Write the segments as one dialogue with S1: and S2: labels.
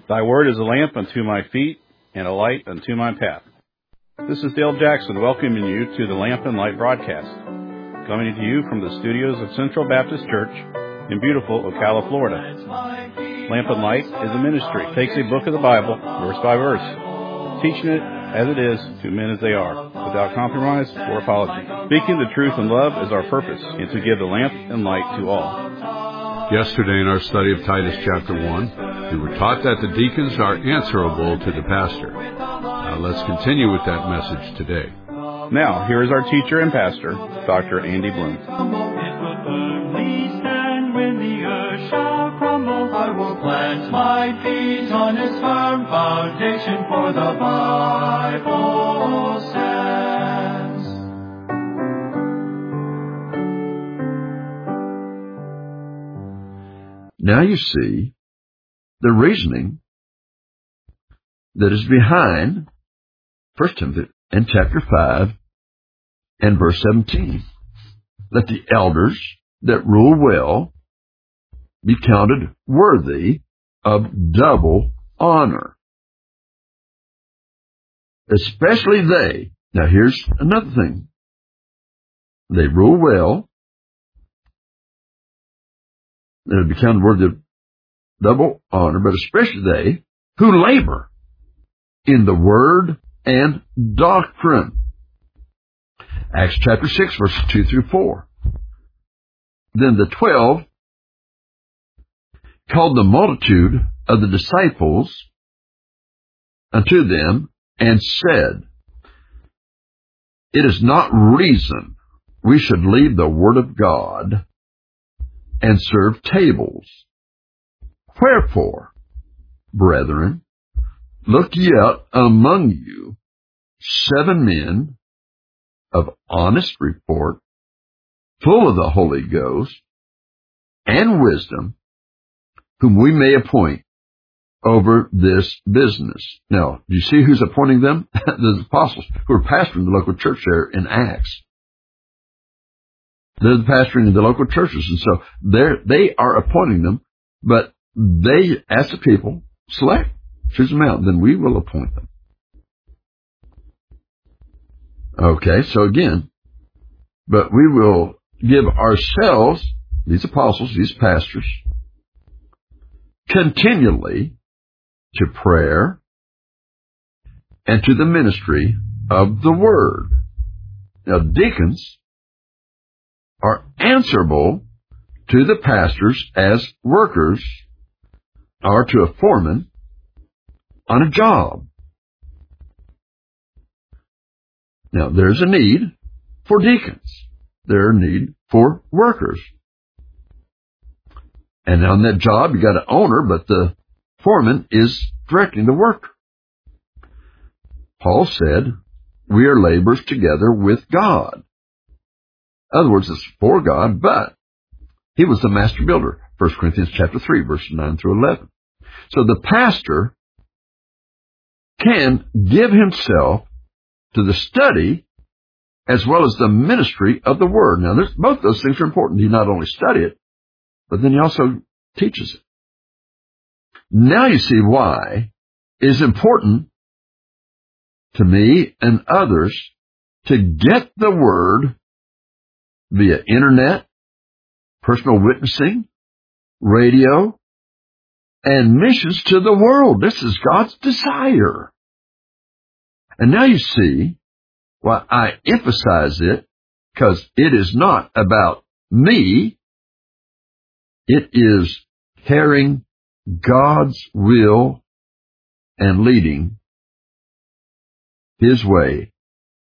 S1: Thy word is a lamp unto my feet and a light unto my path. This is Dale Jackson welcoming you to the Lamp and Light broadcast, coming to you from the studios of Central Baptist Church in beautiful Ocala, Florida. Lamp and Light is a ministry. It takes a book of the Bible, verse by verse, teaching it as it is to men as they are, without compromise or apology. Speaking the truth in love is our purpose, and to give the lamp and light to all.
S2: Yesterday in our study of Titus chapter 1, we were taught that the deacons are answerable to the pastor. Now let's continue with that message today.
S1: Now, here is our teacher and pastor, Dr. Andy Bloom.
S3: I will plant my feet on its firm foundation, for the Bible says.
S4: Now you see the reasoning that is behind 1 Timothy and chapter 5 and verse 17. Let the elders that rule well be counted worthy of double honor, especially they. Now here's another thing. They rule well. They'll be counted worthy of double honor, but especially they who labor in the word and doctrine. Acts chapter 6, verses 2 through 4. Then the 12 called the multitude of the disciples unto them and said, It is not reason we should leave the word of God and serve tables. Wherefore, brethren, look ye out among you 7 men of honest report, full of the Holy Ghost and wisdom, whom we may appoint over this business. Now, do you see who's appointing them? The apostles who are pastoring the local church there in Acts. They're pastoring the local churches, and so they are appointing them, but they ask the people, select, choose them out, then we will appoint them. Okay, so again, but we will give ourselves, these apostles, these pastors, continually to prayer and to the ministry of the word. Now, deacons are answerable to the pastors as workers are to a foreman on a job. Now, there's a need for deacons. There's a need for workers. And on that job, you got an owner, but the foreman is directing the work. Paul said, we are laborers together with God. In other words, it's for God, but he was the master builder. 1 Corinthians chapter 3, verses 9 through 11. So the pastor can give himself to the study as well as the ministry of the word. Now, both those things are important. He not only study it, but then he also teaches it. Now you see why it is important to me and others to get the word via internet, personal witnessing, radio, and missions to the world. This is God's desire. And now you see why I emphasize it, because it is not about me. It is carrying God's will and leading His way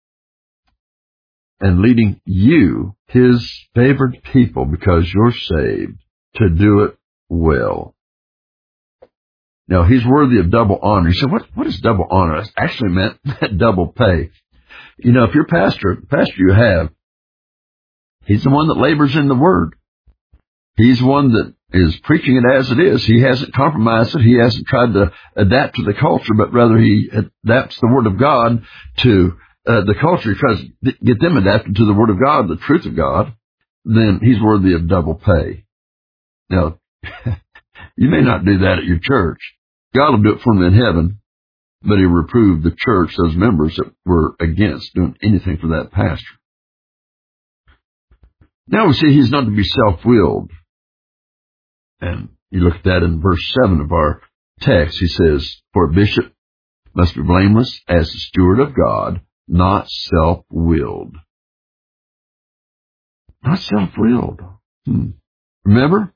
S4: and leading you, His favored people, because you're saved, to do it well. Now, He's worthy of double honor. You say, what is double honor? That's actually meant double pay. You know, if your pastor, the pastor you have, he's the one that labors in the Word. He's one that is preaching it as it is. He hasn't compromised it. He hasn't tried to adapt to the culture, but rather he adapts the Word of God to the culture. He tries to get them adapted to the Word of God, the truth of God. Then he's worthy of double pay. Now, you may not do that at your church, God will do it for them in heaven, but He'll reprove the church, those members that were against doing anything for that pastor. Now we see he's not to be self-willed. And you look at that in verse 7 of our text. He says, for a bishop must be blameless as the steward of God, not self-willed. Not self-willed. Remember,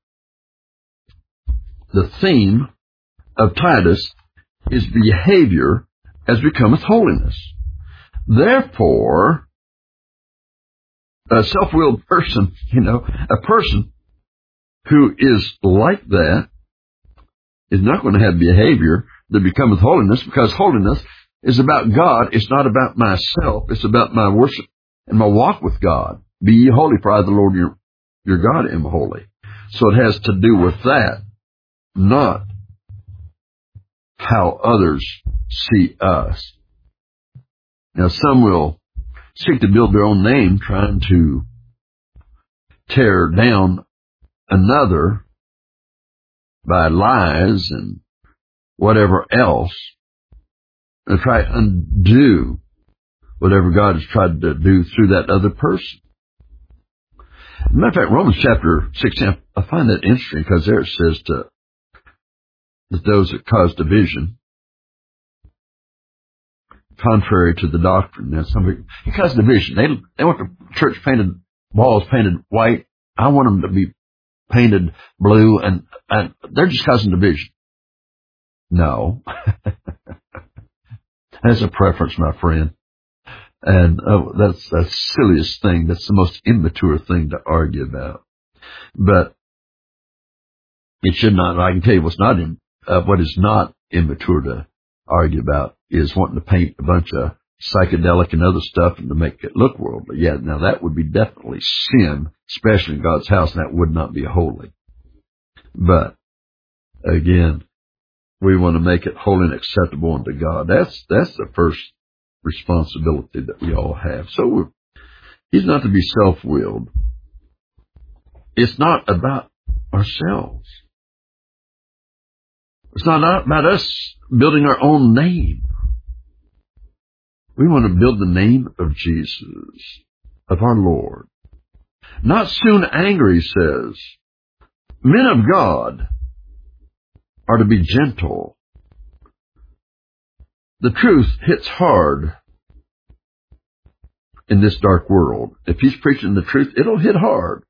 S4: the theme of Titus is behavior as becometh holiness. Therefore, a self-willed person, a person who is like that is not going to have behavior that becometh holiness, because holiness is about God. It's not about myself. It's about my worship and my walk with God. Be ye holy, for I, the Lord your God, am holy. So it has to do with that, not how others see us. Now, some will seek to build their own name, trying to tear down another by lies and whatever else, and try to undo whatever God has tried to do through that other person. As a matter of fact, Romans chapter 16, I find that interesting, because there it says that those that cause division, contrary to the doctrine. Now, some people, it causes division. They want the church painted, walls painted white. I want them to be painted blue, and they're just causing division. No. That's a preference, my friend. And that's the silliest thing. That's the most immature thing to argue about. But it should not. I can tell you what is not immature to argue about is wanting to paint a bunch of psychedelic and other stuff and to make it look worldly. Yeah, now that would be definitely sin, especially in God's house, and that would not be holy. But again, we want to make it holy and acceptable unto God. That's the first responsibility that we all have. So he's not to be self-willed. It's not about ourselves. It's not about us building our own name. We want to build the name of Jesus, of our Lord. Not soon angry, he says. Men of God are to be gentle. The truth hits hard in this dark world. If he's preaching the truth, it'll hit hard.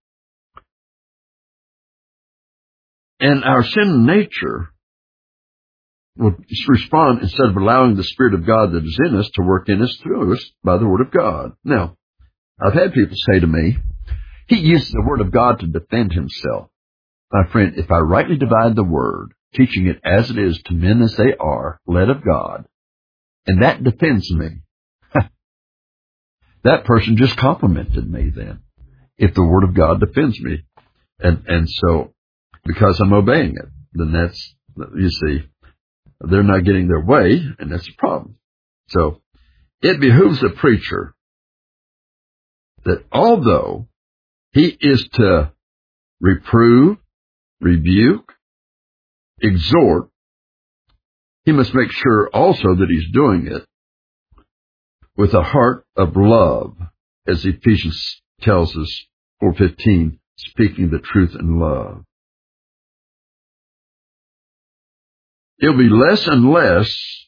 S4: And our sin nature will respond, instead of allowing the Spirit of God that is in us to work in us, through us, by the Word of God. Now, I've had people say to me, he uses the Word of God to defend himself. My friend, if I rightly divide the Word, teaching it as it is to men as they are, led of God, and that defends me, that person just complimented me then, if the Word of God defends me. And so, because I'm obeying it, then that's, you see, they're not getting their way, and that's a problem. So, it behooves a preacher that although he is to reprove, rebuke, exhort, he must make sure also that he's doing it with a heart of love, as Ephesians tells us, 4:15, speaking the truth in love. It'll be less and less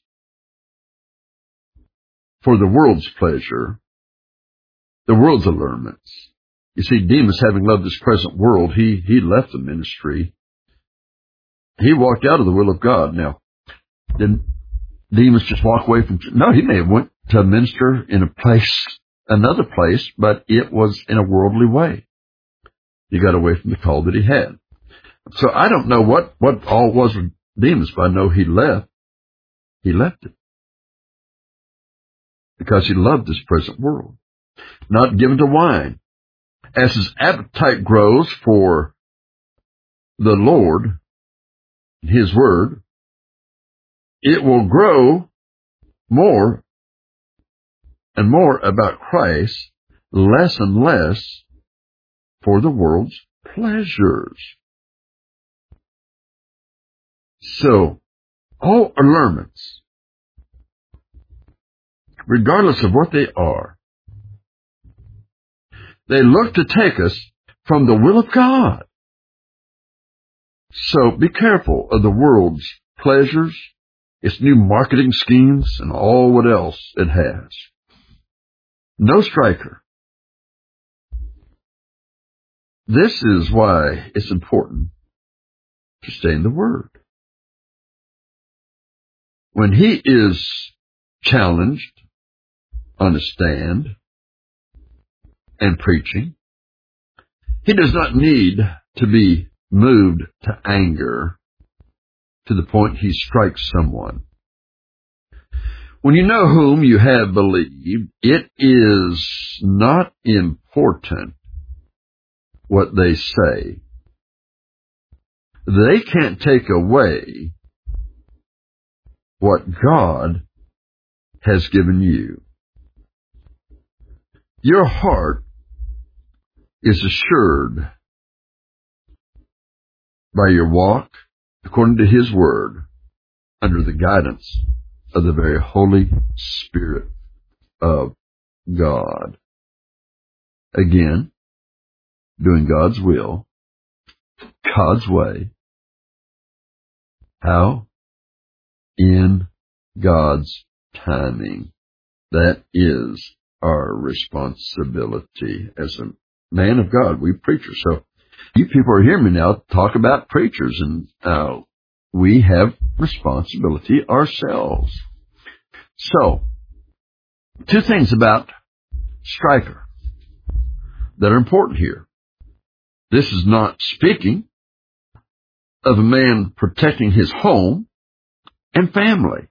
S4: for the world's pleasure, the world's allurements. You see, Demas, having loved this present world, he left the ministry. He walked out of the will of God. Now, didn't Demas just walk away from? No, he may have went to minister in another place, but it was in a worldly way. He got away from the call that he had. So I don't know what all was with Demas, but I know he left. He left it because he loved this present world, not given to wine. As his appetite grows for the Lord, his word, it will grow more and more about Christ, less and less for the world's pleasures. So, all allurements, regardless of what they are, they look to take us from the will of God. So be careful of the world's pleasures, its new marketing schemes, and all what else it has. No striker. This is why it's important to stay in the Word. When he is challenged on a stand and preaching, he does not need to be moved to anger to the point he strikes someone. When you know whom you have believed, it is not important what they say. They can't take away what God has given you. Your heart is assured by your walk according to His Word under the guidance of the very Holy Spirit of God. Again, doing God's will, God's way. How? In God's timing. That is our responsibility as a man of God. We preachers. So you people are hearing me now talk about preachers, and we have responsibility ourselves. So, two things about striker that are important here. This is not speaking of a man protecting his home and family.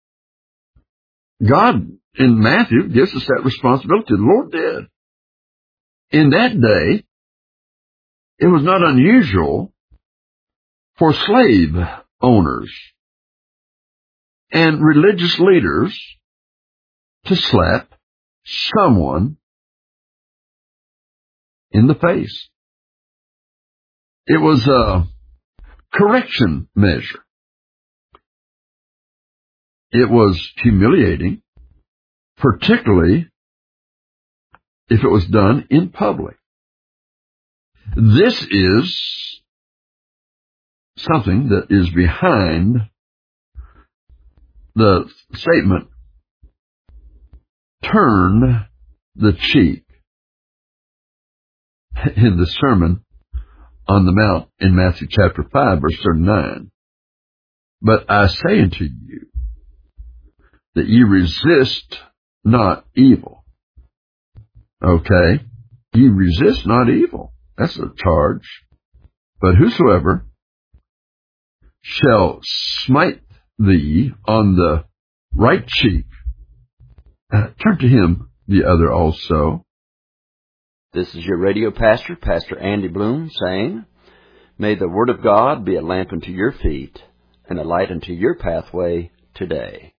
S4: God in Matthew gives us that responsibility. The Lord did. In that day, it was not unusual for slave owners and religious leaders to slap someone in the face. It was a correction measure. It was humiliating, particularly if it was done in public. This is something that is behind the statement, turn the cheek, in the Sermon on the Mount in Matthew chapter 5, verse 39. But I say unto you that ye resist not evil. Okay? Ye resist not evil. That's a charge. But whosoever shall smite thee on the right cheek, turn to him the other also.
S5: This is your radio pastor, Pastor Andy Bloom, saying, may the Word of God be a lamp unto your feet and a light unto your pathway today.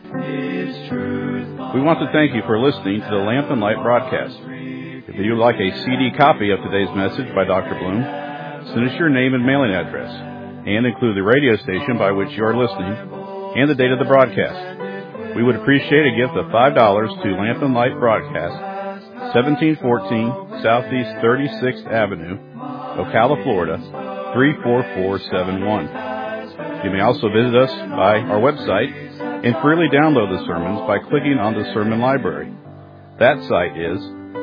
S1: We want to thank you for listening to the Lamp and Light broadcast. If you'd like a CD copy of today's message by Dr. Bloom, send us your name and mailing address, and include the radio station by which you are listening and the date of the broadcast. We would appreciate a gift of $5 to Lamp and Light Broadcast, 1714 Southeast 36th Avenue, Ocala, Florida, 34471. You may also visit us by our website and freely download the sermons by clicking on the Sermon Library. That site is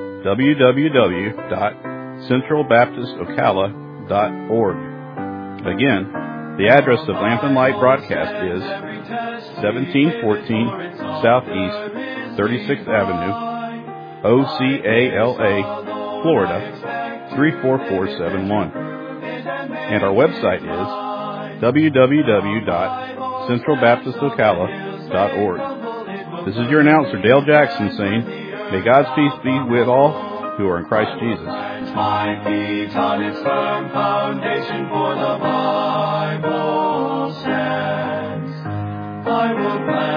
S1: www.centralbaptistocala.org. Again, the address of Lamp and Light Broadcast is 1714 Southeast 36th Avenue, Ocala, Florida, 34471. And our website is www.centralbaptistocala.org. This is your announcer, Dale Jackson, saying, may God's peace be with all who are in Christ Jesus.
S3: My feet on its firm foundation, for the Bible stands. I will plant